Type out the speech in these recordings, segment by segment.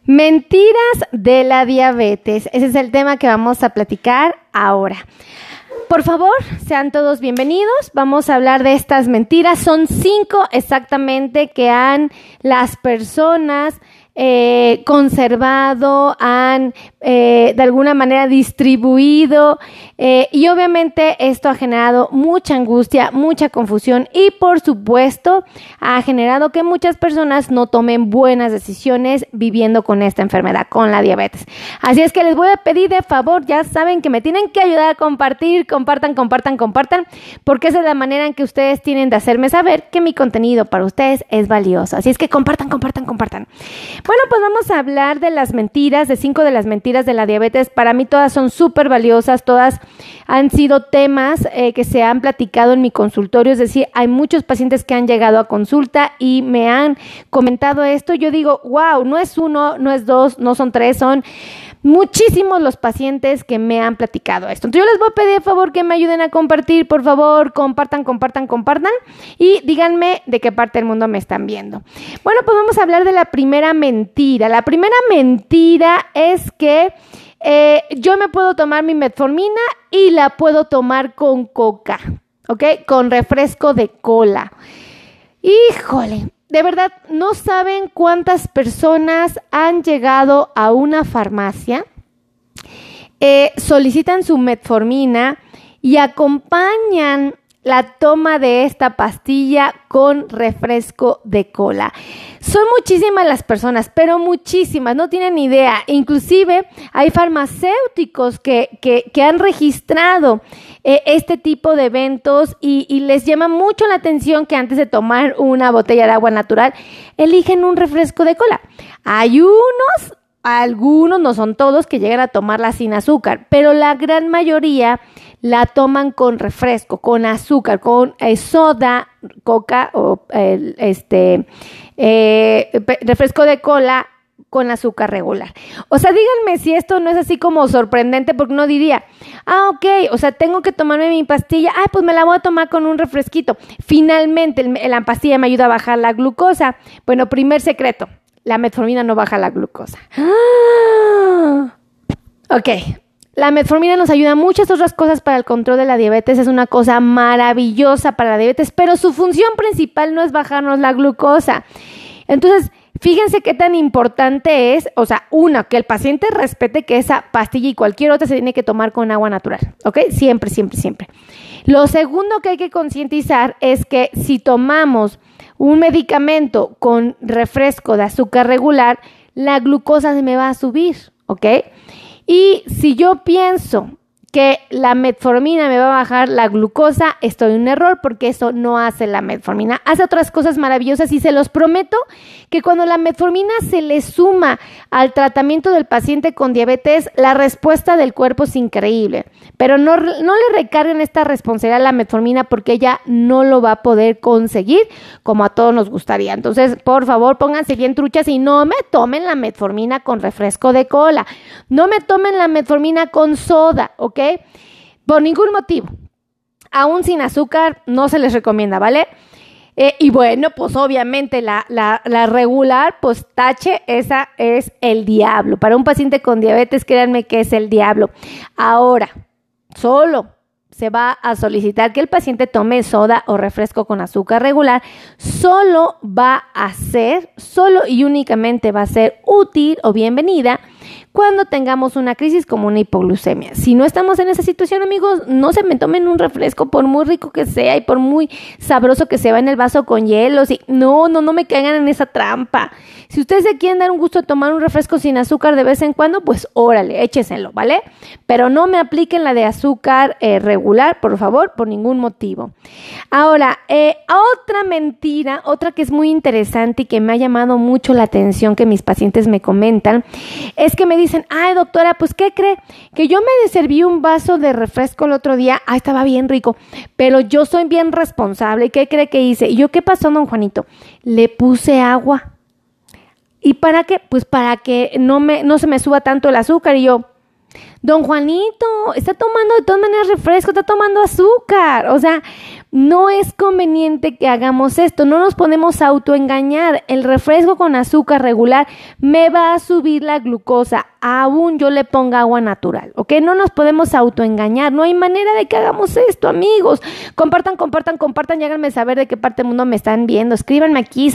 Mentiras de la diabetes. Ese es el tema que vamos a platicar ahora. Por favor, sean todos bienvenidos. Vamos a hablar de estas mentiras. Son 5 exactamente que han las personas conservado, han de alguna manera distribuido y obviamente esto ha generado mucha angustia, mucha confusión y por supuesto ha generado que muchas personas no tomen buenas decisiones viviendo con esta enfermedad, con la diabetes. Así es que les voy a pedir de favor, ya saben que me tienen que ayudar a compartir, compartan, porque esa es la manera en que ustedes tienen de hacerme saber que mi contenido para ustedes es valioso. Así es que compartan. Bueno, pues vamos a hablar de las mentiras, de 5 de las mentiras de la diabetes. Para mí todas son súper valiosas, todas han sido temas que se han platicado en mi consultorio, es decir, hay muchos pacientes que han llegado a consulta y me han comentado esto. Yo digo, wow, no es 1, no es 2, no son 3, son muchísimos los pacientes que me han platicado esto. Entonces yo les voy a pedir, por favor, que me ayuden a compartir, por favor, compartan y díganme de qué parte del mundo me están viendo. Bueno, pues vamos a hablar de la primera mentira. La primera mentira es que yo me puedo tomar mi metformina y la puedo tomar con coca, ¿ok? Con refresco de cola. Híjole. De verdad, no saben cuántas personas han llegado a una farmacia, solicitan su metformina y acompañan la toma de esta pastilla con refresco de cola. Son muchísimas las personas, pero muchísimas, no tienen idea. Inclusive hay farmacéuticos que han registrado este tipo de eventos y les llama mucho la atención que antes de tomar una botella de agua natural, eligen un refresco de cola. Hay algunos, no son todos, que llegan a tomarla sin azúcar, pero la gran mayoría la toman con refresco, con azúcar, con soda, coca o refresco de cola con azúcar regular. O sea, díganme si esto no es así como sorprendente, porque uno diría, ok, o sea, tengo que tomarme mi pastilla, pues me la voy a tomar con un refresquito. Finalmente, la pastilla me ayuda a bajar la glucosa. Bueno, primer secreto, la metformina no baja la glucosa. Ok. La metformina nos ayuda a muchas otras cosas para el control de la diabetes, es una cosa maravillosa para la diabetes, pero su función principal no es bajarnos la glucosa. Entonces, fíjense qué tan importante es, o sea, que el paciente respete que esa pastilla y cualquier otra se tiene que tomar con agua natural, ¿ok? Siempre. Lo segundo que hay que concientizar es que si tomamos un medicamento con refresco de azúcar regular, la glucosa se me va a subir, ¿ok? Y si yo pienso que la metformina me va a bajar la glucosa, estoy en un error porque eso no hace la metformina. Hace otras cosas maravillosas y se los prometo que cuando la metformina se le suma al tratamiento del paciente con diabetes, la respuesta del cuerpo es increíble. Pero no le recarguen esta responsabilidad a la metformina porque ella no lo va a poder conseguir como a todos nos gustaría. Entonces, por favor, pónganse bien truchas y no me tomen la metformina con refresco de cola. No me tomen la metformina con soda, ¿ok? Por ningún motivo. Aún sin azúcar no se les recomienda, ¿vale? Y bueno, pues obviamente la regular, pues tache, esa es el diablo. Para un paciente con diabetes, créanme que es el diablo. Ahora, solo se va a solicitar que el paciente tome soda o refresco con azúcar regular. Solo y únicamente va a ser útil o bienvenida cuando tengamos una crisis como una hipoglucemia. Si no estamos en esa situación, amigos, no se me tomen un refresco por muy rico que sea y por muy sabroso que se va en el vaso con hielo. No me caigan en esa trampa. Si ustedes se quieren dar un gusto de tomar un refresco sin azúcar de vez en cuando, pues órale, écheselo, ¿vale? Pero no me apliquen la de azúcar regular, por favor, por ningún motivo. Ahora, otra mentira, otra que es muy interesante y que me ha llamado mucho la atención que mis pacientes me comentan, es que me dicen, doctora, pues ¿qué cree? Que yo me serví un vaso de refresco el otro día, estaba bien rico, pero yo soy bien responsable, ¿y qué cree que hice? Y yo, ¿qué pasó, don Juanito? Le puse agua. ¿Y para qué? Pues para que no se me suba tanto el azúcar. Y yo, Don Juanito está tomando de todas maneras refresco, está tomando azúcar. O sea, no es conveniente que hagamos esto, no nos podemos autoengañar. El refresco con azúcar regular me va a subir la glucosa, aún yo le ponga agua natural, ¿ok? No nos podemos autoengañar, no hay manera de que hagamos esto, amigos. Compartan, y háganme saber de qué parte del mundo me están viendo. Escríbanme aquí,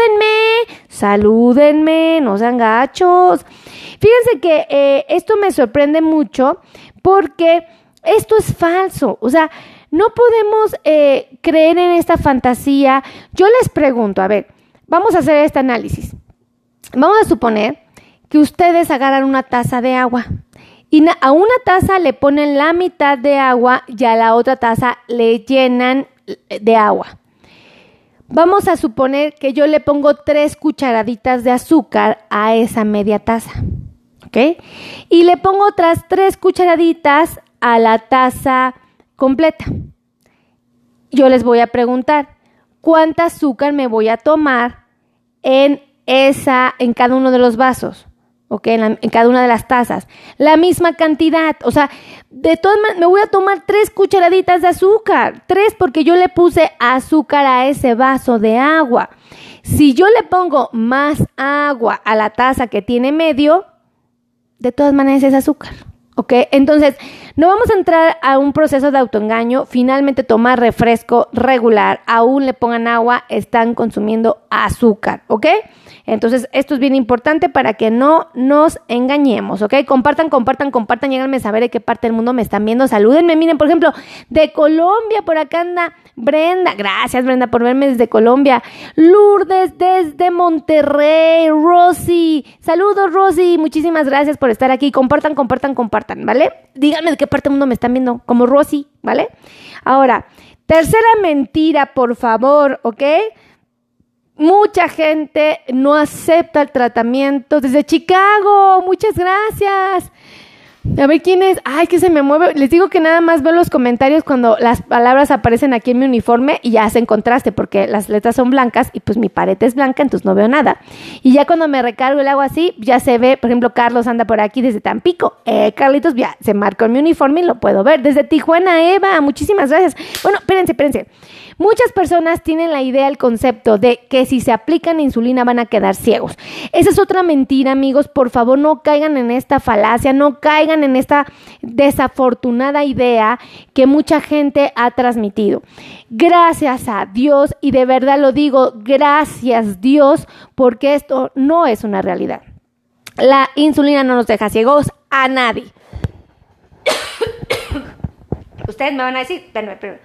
salúdenme, no sean gachos. Fíjense que esto me sorprende mucho porque esto es falso, o sea, no podemos creer en esta fantasía. Yo les pregunto, a ver, vamos a hacer este análisis. Vamos a suponer que ustedes agarran una taza de agua y a una taza le ponen la mitad de agua y a la otra taza le llenan de agua. Vamos a suponer que yo le pongo 3 cucharaditas de azúcar a esa media taza, ¿ok? Y le pongo otras 3 cucharaditas a la taza completa. Yo les voy a preguntar, ¿cuánta azúcar me voy a tomar en cada uno de los vasos? ¿Ok? En cada una de las tazas. La misma cantidad. O sea, de todas maneras, me voy a tomar 3 cucharaditas de azúcar. 3 porque yo le puse azúcar a ese vaso de agua. Si yo le pongo más agua a la taza que tiene medio, de todas maneras es azúcar. ¿Ok? Entonces, no vamos a entrar a un proceso de autoengaño. Finalmente, tomar refresco regular, aún le pongan agua, están consumiendo azúcar. ¿Ok? Entonces, esto es bien importante para que no nos engañemos, ¿ok? Compartan, lléganme a saber de qué parte del mundo me están viendo. Salúdenme, miren, por ejemplo, de Colombia, por acá anda Brenda. Gracias, Brenda, por verme desde Colombia. Lourdes desde Monterrey. Rosy. Saludos, Rosy. Muchísimas gracias por estar aquí. Compartan, ¿vale? Díganme de qué parte del mundo me están viendo, como Rosy, ¿vale? Ahora, tercera mentira, por favor, ¿ok? Mucha gente no acepta el tratamiento desde Chicago. Muchas gracias. A ver quién es. Ay, que se me mueve. Les digo que nada más veo los comentarios cuando las palabras aparecen aquí en mi uniforme y ya hacen contraste porque las letras son blancas y pues mi pared es blanca, entonces no veo nada. Y ya cuando me recargo el agua así, ya se ve. Por ejemplo, Carlos anda por aquí desde Tampico. Carlitos, ya se marcó en mi uniforme y lo puedo ver. Desde Tijuana, Eva. Muchísimas gracias. Bueno, espérense. Muchas personas tienen la idea, el concepto de que si se aplican insulina van a quedar ciegos. Esa es otra mentira, amigos. Por favor, no caigan en esta falacia, no caigan en esta desafortunada idea que mucha gente ha transmitido. Gracias a Dios, y de verdad lo digo, gracias Dios, porque esto no es una realidad. La insulina no nos deja ciegos a nadie. Ustedes me van a decir, espérenme.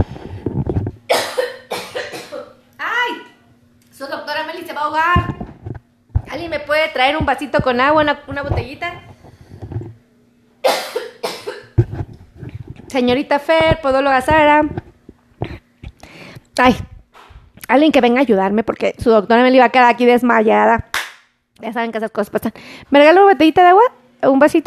¡Ay! Su doctora Meli se va a ahogar. ¿Alguien me puede traer un vasito con agua, una botellita? Señorita Fer, podóloga Sara. Ay, alguien que venga a ayudarme porque su doctora Meli va a quedar aquí desmayada. Ya saben que esas cosas pasan. ¿Me regala una botellita de agua? ¿Un vasito?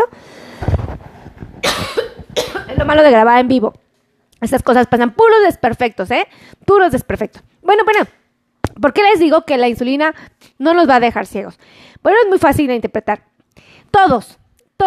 Es lo malo de grabar en vivo. Esas cosas pasan, puros desperfectos, puros desperfectos. Bueno, ¿por qué les digo que la insulina no nos va a dejar ciegos? Bueno, es muy fácil de interpretar. Todas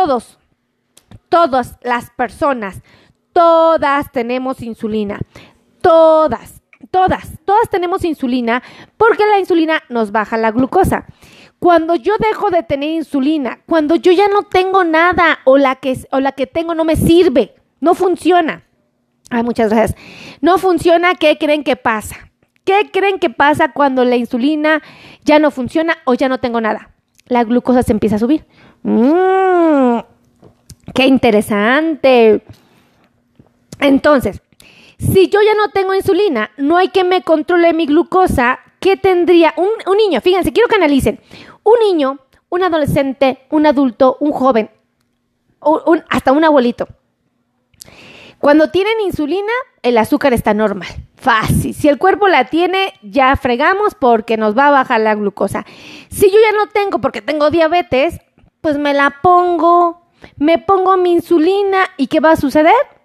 las personas, todas tenemos insulina. Todas tenemos insulina porque la insulina nos baja la glucosa. Cuando yo dejo de tener insulina, cuando yo ya no tengo nada o la que tengo no me sirve, no funciona. Ay, muchas gracias. No funciona, ¿qué creen que pasa? ¿Qué creen que pasa cuando la insulina ya no funciona o ya no tengo nada? La glucosa se empieza a subir. ¡Qué interesante! Entonces, si yo ya no tengo insulina, no hay que me controle mi glucosa, ¿qué tendría? Un niño, fíjense, quiero que analicen. Un niño, un adolescente, un adulto, un joven, hasta un abuelito. Cuando tienen insulina, el azúcar está normal, fácil. Si el cuerpo la tiene, ya fregamos porque nos va a bajar la glucosa. Si yo ya no tengo porque tengo diabetes, pues me pongo mi insulina. ¿Y qué va a suceder?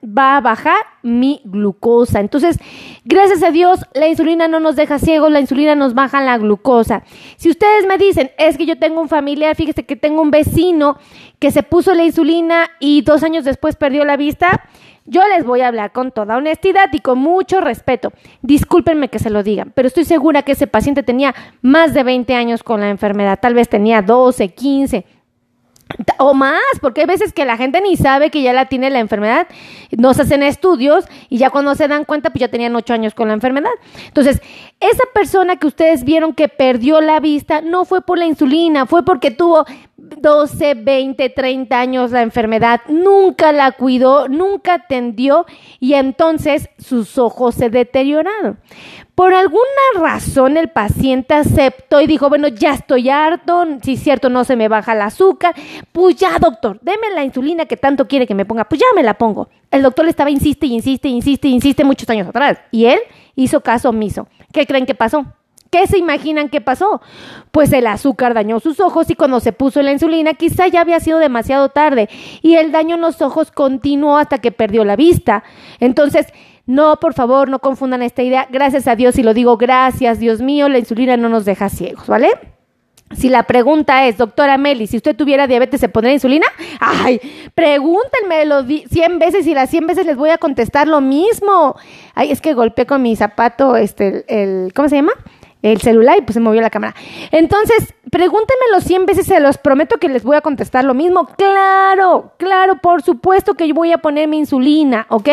va a bajar mi glucosa. Entonces, gracias a Dios, la insulina no nos deja ciegos, la insulina nos baja la glucosa. Si ustedes me dicen, es que yo tengo un familiar, fíjese que tengo un vecino que se puso la insulina y 2 años después perdió la vista, yo les voy a hablar con toda honestidad y con mucho respeto. Discúlpenme que se lo digan, pero estoy segura que ese paciente tenía más de 20 años con la enfermedad, tal vez tenía 12, 15 o más, porque hay veces que la gente ni sabe que ya la tiene la enfermedad, no se hacen estudios y ya cuando se dan cuenta pues ya tenían 8 años con la enfermedad. Entonces, esa persona que ustedes vieron que perdió la vista no fue por la insulina, fue porque tuvo 12, 20, 30 años la enfermedad, nunca la cuidó, nunca atendió y entonces sus ojos se deterioraron. Por alguna razón el paciente aceptó y dijo, bueno, ya estoy harto, si es cierto no se me baja el azúcar, pues ya doctor, deme la insulina que tanto quiere que me ponga, pues ya me la pongo. El doctor le estaba insiste muchos años atrás y él hizo caso omiso. ¿Qué creen que pasó? ¿Qué se imaginan que pasó? Pues el azúcar dañó sus ojos y cuando se puso la insulina quizá ya había sido demasiado tarde y el daño en los ojos continuó hasta que perdió la vista. Entonces, no, por favor, no confundan esta idea. Gracias a Dios, y lo digo, gracias, Dios mío, la insulina no nos deja ciegos, ¿vale? Si la pregunta es, doctora Meli, si usted tuviera diabetes, ¿se pondría insulina? Ay, pregúntenmelo 100 veces y las 100 veces les voy a contestar lo mismo. Ay, es que golpeé con mi zapato, ¿cómo se llama? El celular y pues se movió la cámara. Entonces, pregúntenmelo 100 veces, se los prometo que les voy a contestar lo mismo. Claro, por supuesto que yo voy a poner mi insulina, ¿ok?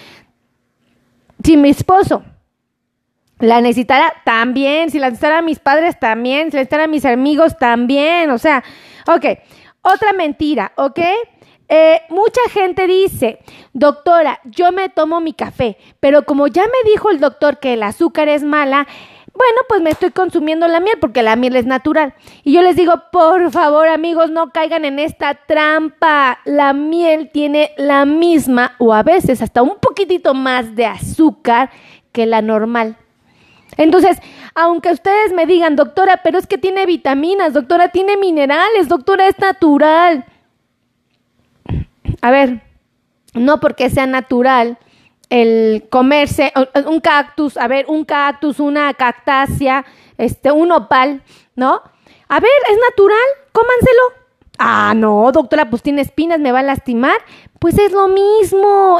Si mi esposo la necesitara, también. Si la necesitara mis padres, también. Si la necesitara mis amigos, también. O sea, ok. Otra mentira, ¿ok? Mucha gente dice, doctora, yo me tomo mi café, pero como ya me dijo el doctor que el azúcar es mala, bueno, pues me estoy consumiendo la miel porque la miel es natural. Y yo les digo, por favor, amigos, no caigan en esta trampa. La miel tiene la misma o a veces hasta un poquitito más de azúcar que la normal. Entonces, aunque ustedes me digan, doctora, pero es que tiene vitaminas, doctora, tiene minerales, doctora, es natural. A ver, no porque sea natural el comerse un cactus, una cactácea, un nopal, ¿no? A ver, es natural, cómanselo. Ah, no, doctora, pues tiene espinas, me va a lastimar. Pues es lo mismo.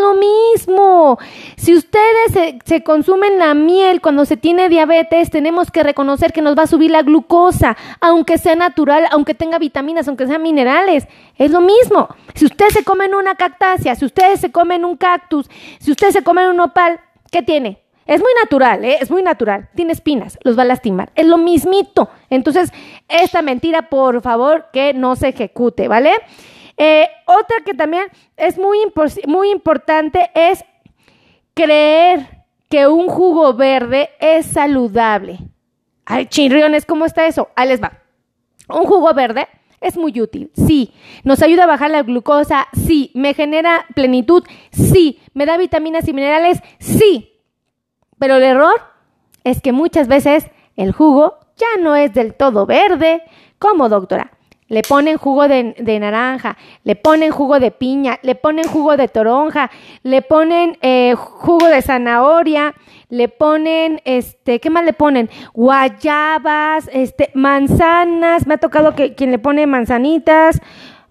Si ustedes se consumen la miel cuando se tiene diabetes, tenemos que reconocer que nos va a subir la glucosa, aunque sea natural, aunque tenga vitaminas, aunque sean minerales. Es lo mismo. Si ustedes se comen una cactácea, si ustedes se comen un cactus, si ustedes se comen un nopal, ¿qué tiene? Es muy natural, es muy natural. Tiene espinas, los va a lastimar. Es lo mismito. Entonces, esta mentira, por favor, que no se ejecute, ¿vale? Otra que también es muy importante es creer que un jugo verde es saludable. Ay, chirriones, ¿cómo está eso? Ahí les va. Un jugo verde es muy útil, sí. Nos ayuda a bajar la glucosa, sí. Me genera plenitud, sí. Me da vitaminas y minerales, sí. Pero el error es que muchas veces el jugo ya no es del todo verde. ¿Cómo, doctora? Le ponen jugo de naranja, le ponen jugo de piña, le ponen jugo de toronja, le ponen jugo de zanahoria, le ponen, ¿qué más le ponen? Guayabas, manzanas, me ha tocado quien le pone manzanitas,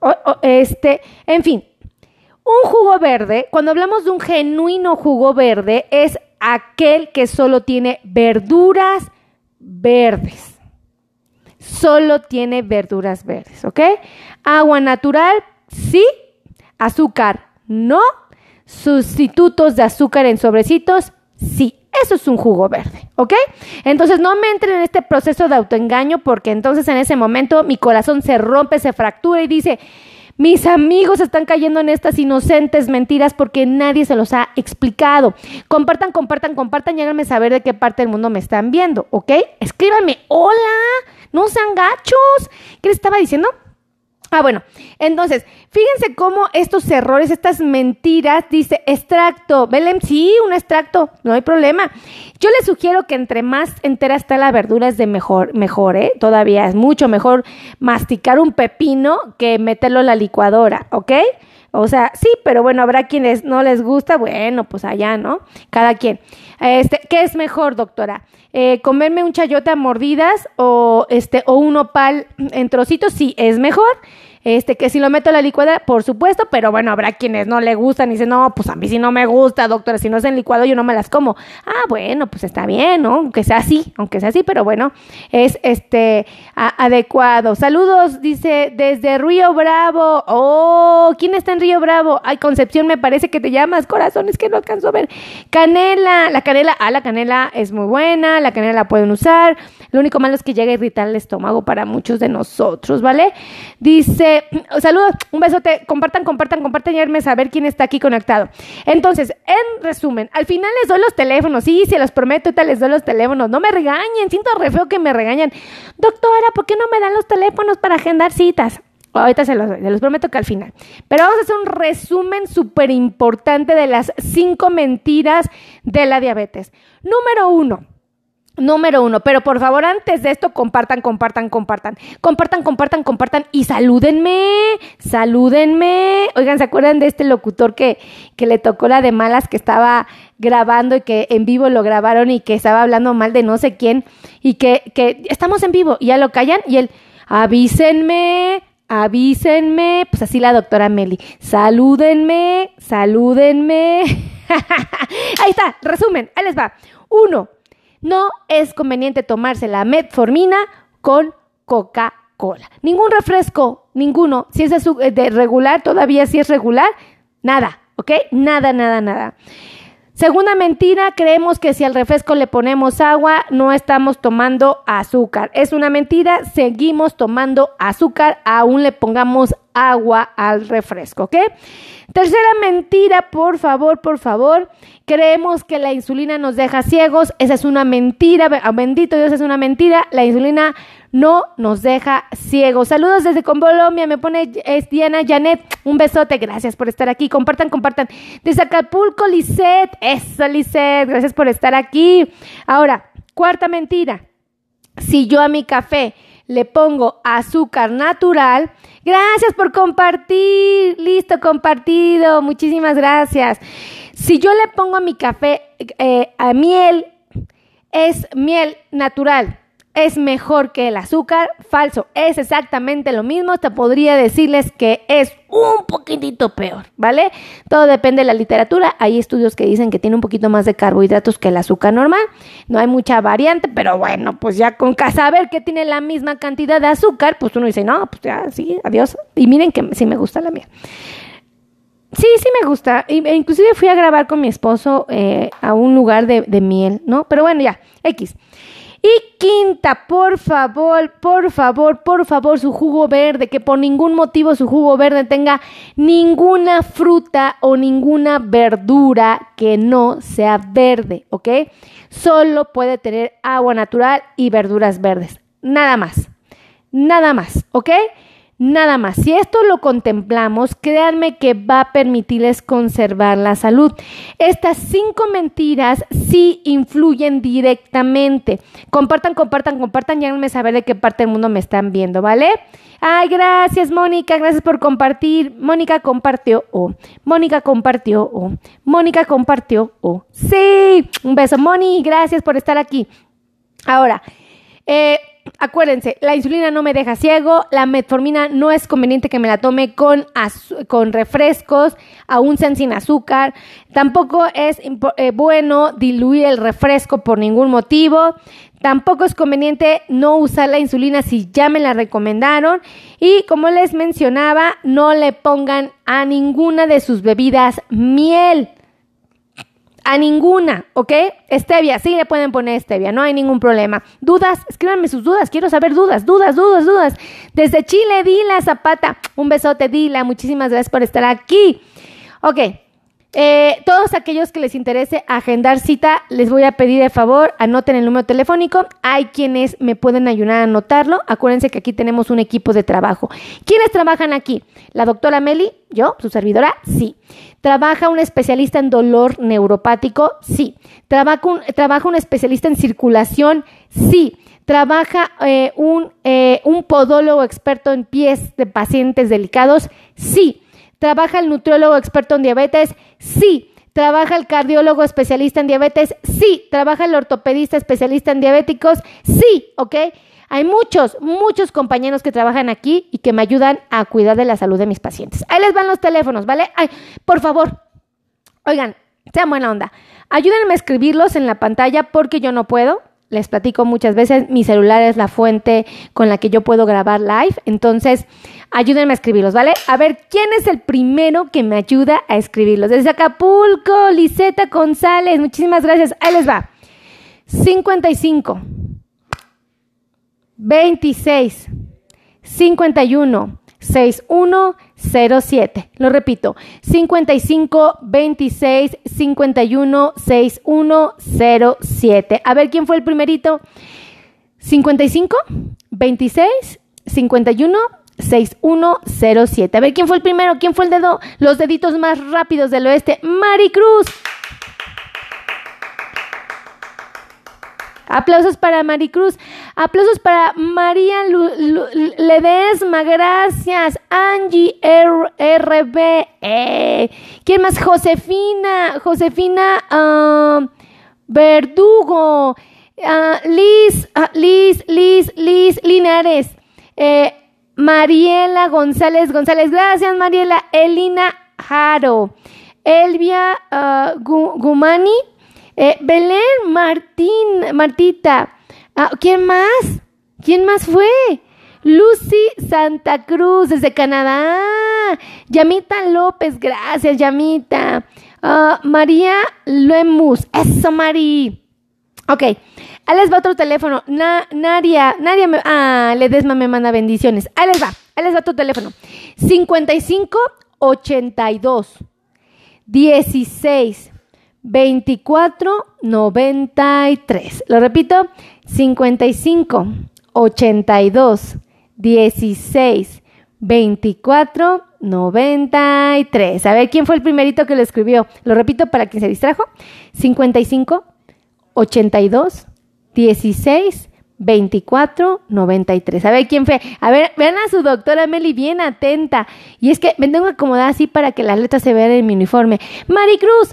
en fin. Un jugo verde, cuando hablamos de un genuino jugo verde, es aquel que solo tiene verduras verdes. Solo tiene verduras verdes, ¿ok? Agua natural, sí. Azúcar, no. Sustitutos de azúcar en sobrecitos, sí. Eso es un jugo verde, ¿ok? Entonces no me entren en este proceso de autoengaño porque entonces en ese momento mi corazón se rompe, se fractura y dice, mis amigos están cayendo en estas inocentes mentiras porque nadie se los ha explicado. Compartan y háganme saber de qué parte del mundo me están viendo, ¿ok? Escríbanme, hola, no sean gachos. ¿Qué les estaba diciendo? Ah, bueno, entonces, fíjense cómo estos errores, estas mentiras, dice extracto, Belén, sí, un extracto, no hay problema. Yo les sugiero que entre más entera está la verdura es de mejor, todavía es mucho mejor masticar un pepino que meterlo en la licuadora, ¿ok? O sea, sí, pero bueno, habrá quienes no les gusta, bueno, pues allá, ¿no? Cada quien. ¿Qué es mejor, doctora? ¿Comerme un chayote a mordidas o un nopal en trocitos? Sí, es mejor. Que si lo meto a la licuadora, por supuesto, pero bueno, habrá quienes no le gustan y dicen, no, pues a mí sí no me gusta, doctora, si no es en licuado yo no me las como. Ah, bueno, pues está bien, ¿no? Aunque sea así, pero bueno, es adecuado. Saludos, dice, desde Río Bravo. Oh, ¿quién está en Río Bravo? Ay, Concepción, me parece que te llamas, corazón, es que no alcanzo a ver. Canela, la canela es muy buena, la canela la pueden usar. Lo único malo es que llega a irritar el estómago para muchos de nosotros, ¿vale? Dice, saludos, un besote, compartan y háganme saber quién está aquí conectado. Entonces, en resumen, al final les doy los teléfonos, sí, se los prometo, ahorita les doy los teléfonos, no me regañen, siento re feo que me regañan. Doctora, ¿por qué no me dan los teléfonos para agendar citas? Ahorita se los prometo que al final. Pero vamos a hacer un resumen súper importante de las 5 mentiras de la diabetes. Número uno, pero por favor antes de esto compartan y salúdenme. Oigan, ¿se acuerdan de este locutor que le tocó la de malas, que estaba grabando y que en vivo lo grabaron y que estaba hablando mal de no sé quién y que estamos en vivo y ya lo callan y él, avísenme, pues así la doctora Meli, salúdenme. Ahí está, resumen, ahí les va. 1. No es conveniente tomarse la metformina con Coca-Cola. Ningún refresco, ninguno. Si es de regular, todavía si es regular, nada, ¿ok? Nada. Segunda mentira, creemos que si al refresco le ponemos agua, no estamos tomando azúcar. Es una mentira, seguimos tomando azúcar, aún le pongamos agua al refresco, ¿ok? Tercera mentira, por favor, creemos que la insulina nos deja ciegos. Esa es una mentira, bendito Dios, es una mentira. La insulina no nos deja ciegos. Saludos desde Colombia, me pone Diana Janet, un besote, gracias por estar aquí, compartan. Desde Acapulco, Lisette, eso Lisette, gracias por estar aquí. Ahora, cuarta mentira, si yo a mi café le pongo azúcar natural, gracias por compartir, listo, compartido, muchísimas gracias. Si yo le pongo a mi café a miel, es miel natural, es mejor que el azúcar, falso, es exactamente lo mismo, te podría decirles que es un poquitito peor, ¿vale? Todo depende de la literatura, hay estudios que dicen que tiene un poquito más de carbohidratos que el azúcar normal, no hay mucha variante, pero bueno, pues ya con saber que tiene la misma cantidad de azúcar, pues uno dice, no, pues ya, sí, adiós, y miren que sí me gusta la miel. Sí me gusta, inclusive fui a grabar con mi esposo a un lugar de miel, ¿no? Pero bueno, ya, X. Y quinta, por favor, su jugo verde, que por ningún motivo su jugo verde tenga ninguna fruta o ninguna verdura que no sea verde, ¿ok? Solo puede tener agua natural y verduras verdes, nada más, ¿ok? Nada más. Si esto lo contemplamos, créanme que va a permitirles conservar la salud. Estas 5 mentiras sí influyen directamente. Compartan, y háganme saber de qué parte del mundo me están viendo, ¿vale? Ay, gracias, Mónica, gracias por compartir. Mónica compartió. Sí, un beso, Moni, gracias por estar aquí. Ahora, acuérdense, la insulina no me deja ciego, la metformina no es conveniente que me la tome con refrescos, aún sean sin azúcar, tampoco es bueno diluir el refresco por ningún motivo, tampoco es conveniente no usar la insulina si ya me la recomendaron y como les mencionaba, no le pongan a ninguna de sus bebidas miel. A ninguna, ¿ok? Stevia, sí le pueden poner stevia, no hay ningún problema. ¿Dudas? Escríbanme sus dudas, quiero saber dudas. Desde Chile, Dila Zapata, un besote, Dila, muchísimas gracias por estar aquí. Ok, todos aquellos que les interese agendar cita, les voy a pedir de favor, anoten el número telefónico. Hay quienes me pueden ayudar a anotarlo. Acuérdense que aquí tenemos un equipo de trabajo. ¿Quiénes trabajan aquí? La doctora Meli, yo, su servidora, sí. ¿Trabaja un especialista en dolor neuropático? Sí. ¿Trabaja un especialista en circulación? Sí. ¿Trabaja un podólogo experto en pies de pacientes delicados? Sí. ¿Trabaja el nutriólogo experto en diabetes? Sí. ¿Trabaja el cardiólogo especialista en diabetes? Sí. ¿Trabaja el ortopedista especialista en diabéticos? Sí, ¿ok? Hay muchos compañeros que trabajan aquí y que me ayudan a cuidar de la salud de mis pacientes. Ahí les van los teléfonos, ¿vale? Ay, por favor, oigan, sean buena onda. Ayúdenme a escribirlos en la pantalla porque yo no puedo. Les platico muchas veces, mi celular es la fuente con la que yo puedo grabar live. Entonces, ayúdenme a escribirlos, ¿vale? A ver, ¿quién es el primero que me ayuda a escribirlos? Desde Acapulco, Liseta González, muchísimas gracias. Ahí les va. 55 26 51 61 07. Lo repito, 55 26 51 61 07. A ver, ¿quién fue el primerito? 55 26 51 61 07. A ver, ¿quién fue el primero? ¿Quién fue el dedo? Los deditos más rápidos del oeste. Maricruz. Aplausos para Maricruz. Aplausos para María Ledesma. Gracias. Angie RB. ¿Quién más? Josefina Verdugo. Liz Linares. Mariela González. Gracias, Mariela. Elina Jaro. Elvia Gumani. Belén Martita. ¿Quién más fue? Lucy Santa Cruz desde Canadá. Yamita López, gracias, Yamita. María Lemus, eso, Mari. Ok, ahí les va otro teléfono. Nadia Ledesma me manda bendiciones. Ahí les va otro teléfono. 55 82 16 24 93. Lo repito, 55 82 16 24 93. A ver, ¿quién fue el primerito que lo escribió? Lo repito para quien se distrajo. 55 82 16 24 93. A ver, ¿quién fue? A ver, vean a su doctora Meli bien atenta. Y es que me tengo que acomodar así para que las letras se vean en mi uniforme. Maricruz.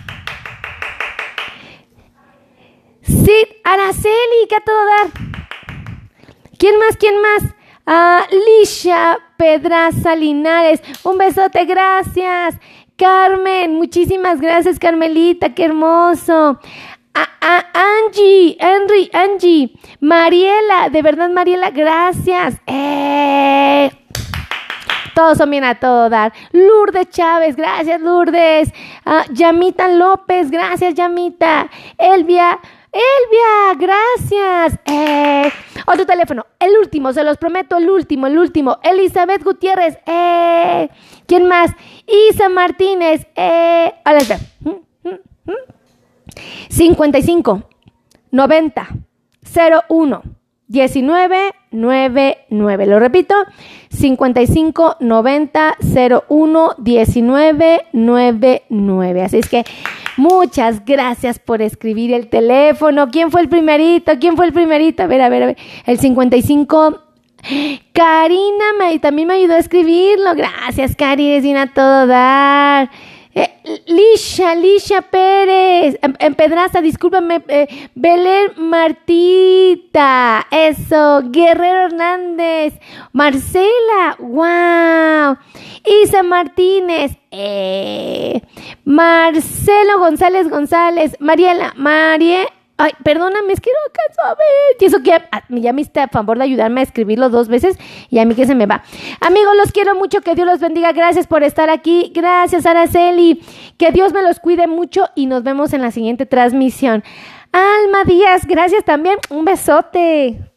Sid Araceli, que a todo dar. ¿Quién más? Lisha Pedraza Linares, un besote, gracias. Carmen, muchísimas gracias, Carmelita, qué hermoso. Angie, Mariela, de verdad, Mariela, gracias. Todos son bien a todo dar. Lourdes Chávez, gracias, Lourdes. Yamita López, gracias, Yamita. Elvia, gracias. Otro teléfono, el último, se los prometo, el último. Elizabeth Gutiérrez. ¿Quién más? Isa Martínez. Ahora está. 55 90 01 19 99. Lo repito, 55 90 01 19 99. Así es que muchas gracias por escribir el teléfono. ¿Quién fue el primerito? A ver. El 55. Karina también me ayudó a escribirlo. Gracias, Cari, eres bien a todo dar. Lisha Pérez, en Pedraza, discúlpame, Belén Martita, eso, Guerrero Hernández, Marcela, wow, Isa Martínez, Marcelo González, Mariela, ay, perdóname, es que no alcanzo a ver. Y eso que ya me hiciste a favor de ayudarme a escribirlo 2 veces y a mí que se me va. Amigos, los quiero mucho, que Dios los bendiga. Gracias por estar aquí. Gracias, Araceli. Que Dios me los cuide mucho y nos vemos en la siguiente transmisión. Alma Díaz, gracias también. Un besote.